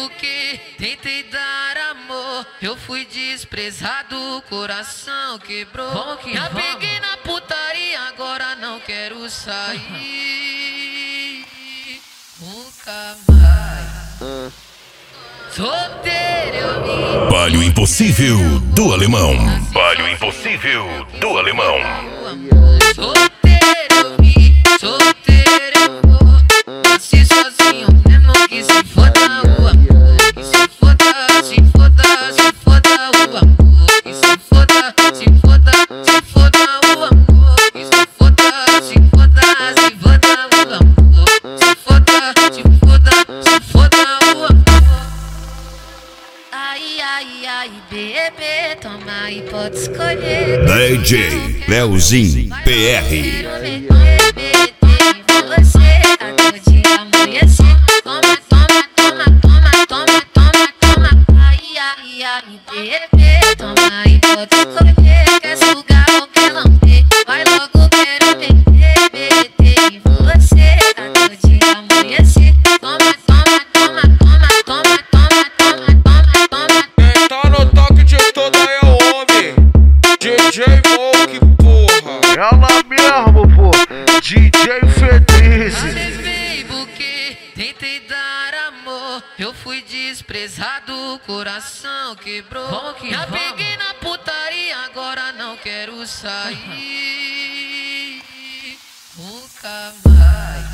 porque tentei dar amor, eu fui desprezado, o coração quebrou. Já peguei na putaria, agora não quero sair. Nunca mais. Solteiro eu me... Palio Impossível do Alemão. Palio Impossível do Alemão. Solteiro eu me, solteiro eu vou. Nasci sozinho, mesmo que se foda o amor. Que se foda, se foda, se foda o amor. Que se foda, se foda, se foda o amor. Que se foda, se foda, se foda o amor. Se foda, se foda, se foda o amor. Ai, ai, ai, bebê, toma aí, pode escolher. DJ Leozinho PR. Você até o dia amanhecer. Toma, toma, toma, toma, toma, toma, toma. Ai, ai, ai, bebê, toma aí, pode escolher. Quer sugar ou quer lamber? Vai logo, quero beber, beber em você até o dia amanhecer. Toma, toma, toma, toma, toma, toma, toma, toma, toma. Quem tá no toque de toda é o homem, DJ Monk, porra. Ela mesmo, pô, DJ Fedrice. Levei buquê, tentei dar amor, eu fui desprezado, o coração quebrou. Já peguei na putaria, agora não quero sair. Nunca mais.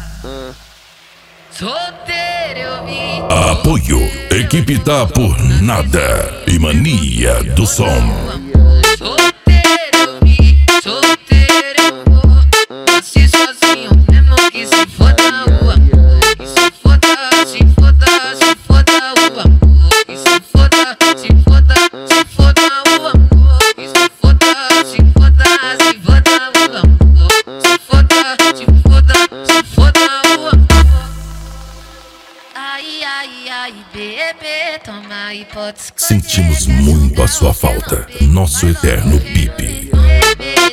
Solteiro eu me... Apoio. Equipe tá por nada. E mania do som. Solteiro eu me, solteiro eu vou. Nasci sozinho, mesmo que se foda o amor. Que se foda, se foda, se foda o amor. Que se foda, se foda, se foda o amor. Que se foda, se foda, se foda o amor. Se foda, se foda, se foda o amor. Ai, ai, ai, bebê, toma aí, pode escolher. Sentimos muito a sua falta. Nosso eterno Pipe. Bebê,